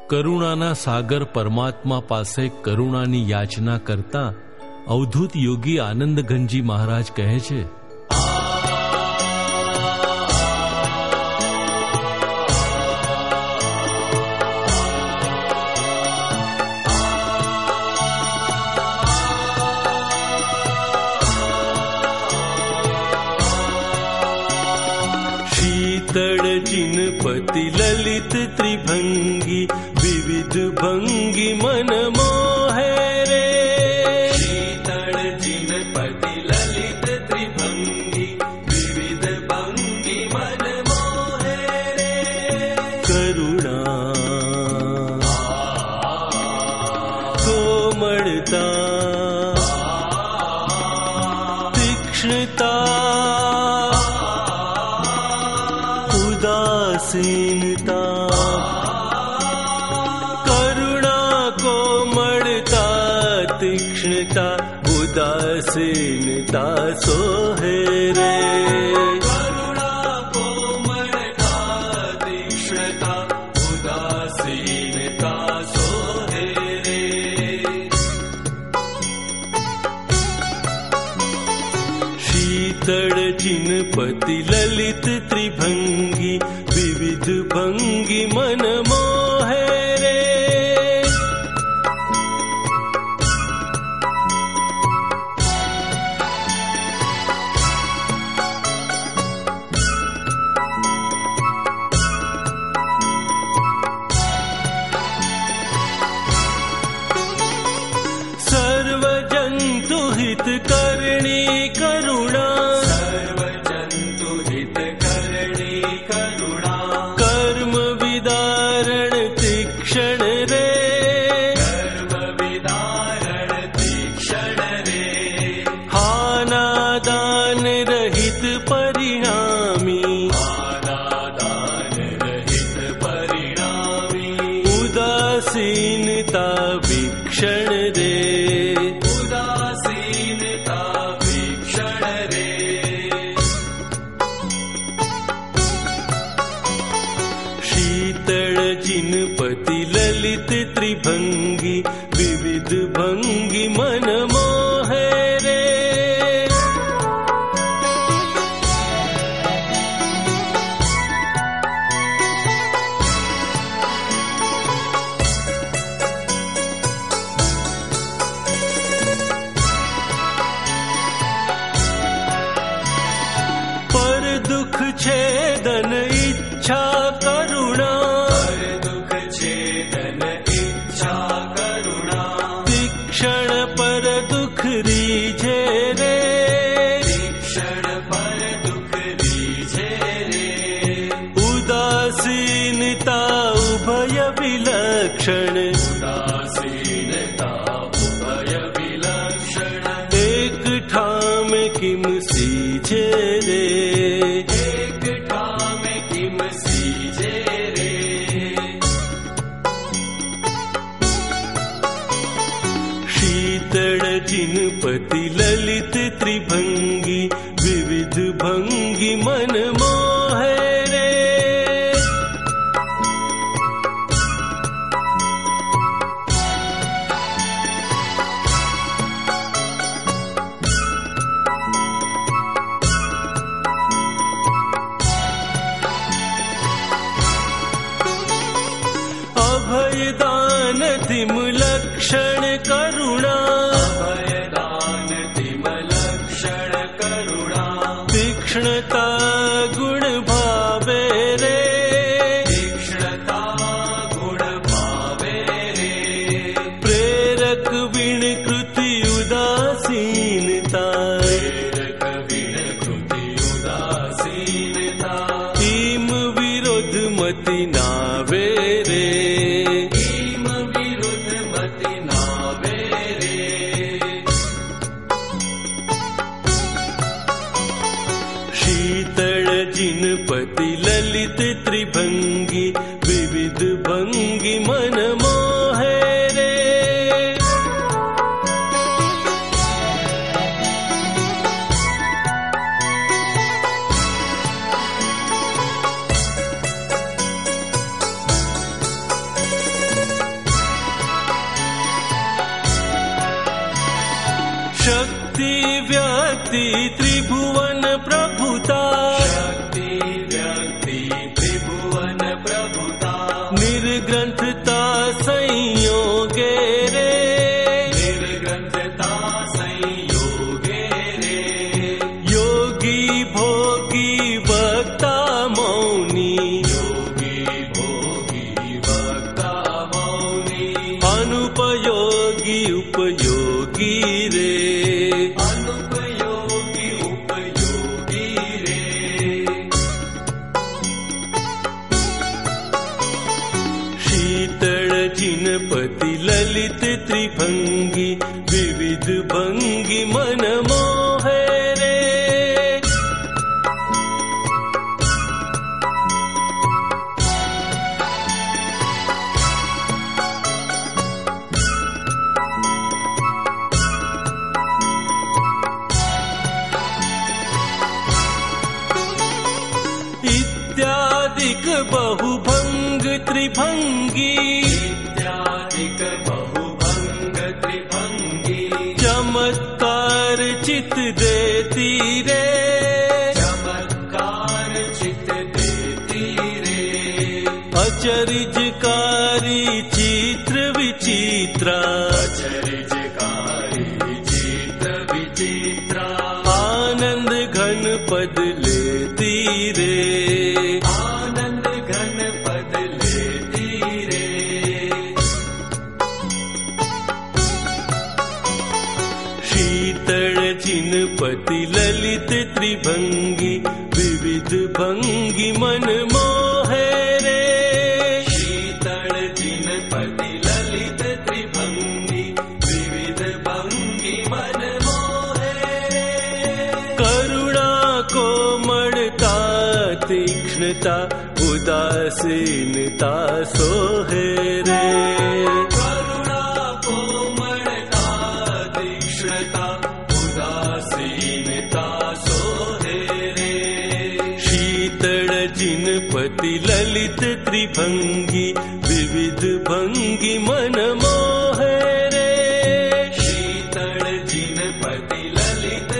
કરુણાના સાગર પરમાત્મા પાસે કરુણાની યાચના કરતા અવધૂત યોગી આનંદગંજી મહારાજ કહે છે, शीतल जिनपति ललित त्रिभंगी विविध भंगी मन मोहे रे। शीतल जिनपति ललित त्रिभंगी विविध भंगी मन मोहे रे। करुणा कोमलता तीक्ष्णता उदासीनता, करुणा कोमलता तीक्ष्णता उदासीनता सोहे रे। करुणा कोमलता तीक्ष्णता उदासीनता सोहे रे। शीतल जिनपति ललित त्रिभंगी विविध भंगी मन मोहे रे। सर्व जंतु हित करणी करुणा, सर्व जंतु हित करणी करुणा, कर्म विदारण तीक्षण रे। कर्म विदारण तीक्षण रे। हानादान रहित परिणामी, हानादान रहित परिणामी, उदासीनता वीक्षण रे। उदासीनता वीक्षण रे। शीतल जिनपति ललित त्रिभंगी विविध भंगी मन मोहे रे। पर दुख छेदन इच्छा करुणा, पर दुख छेदन इच्छा करुणा, तीक्षण पर दुख रीझे रे। तीक्षण पर दुख रीझे रे। उदासीनता उभय विलक्षण, उदासीनता उभय विलक्षण, एक ठाम किम सीझे रे। एक ठाम किम सीझे रे। शीतल जिनपति ललित त्रिभंगी विविध भंगी मन मोहे रे। अभयदान तिम लक्षण करुणा, अभयदान तिम लक्षण करुणा, तीक्ष्णता गुण भावे रे। तीक्ष्णता गुण भावे रे। प्रेरक विण कृति उदासीनता, प्रेरक विण कृति उदासीनता, ईम विरोध मति नावे रे। ईम विरोध मति नावे रे। शीतल जिनपति ललित त्रिभंगी विविध भंगी मन मोहे रे। व्यक्ति त्रिभुवन प्रभुता, शक्ति व्यक्ति त्रिभुवन प्रभुता, निर्ग्रंथता संयोगे रे, निर्ग्रंथता संयोगे रे, योगी भोगी वक्ता मौनी, योगी भोगी वक्ता मौनी, अनुपयोगी उपयोगी रे, अनुपयोगी उपयोगी रे, शीतल जिनपति ललित त्रिभंगी, विविध भंगी मन मोहे रे, इत्यादिक बहुभंग त्रिभंगी, इत्यादिक बहुभंग त्रिभंगी, चमत्कार चित देती रे, चमत्कार चित देती रे, अचरिजकारी चित्र विचित्रा, अचरिजकारी चित्र विचित्रा, आनंद घन पद लेती रे, आनंद घन पद लेती रे, शीतल जिनपति ललित त्रिभंगी, विविध भंगी मन मोहे रे, शीतल जिनपति ललित त्रिभंगी, विविध भंगी मन मोहे रे, करुणा कोमलता तीक्ष्णता उदासीनता सोहे रे, करुणा कोमलता तीक्ष्णता उदासीनता सोहे रे, शीतल जिनपति ललित त्रिभंगी, विविध भंगी मन मोहे रे, शीतल जिनपति ललित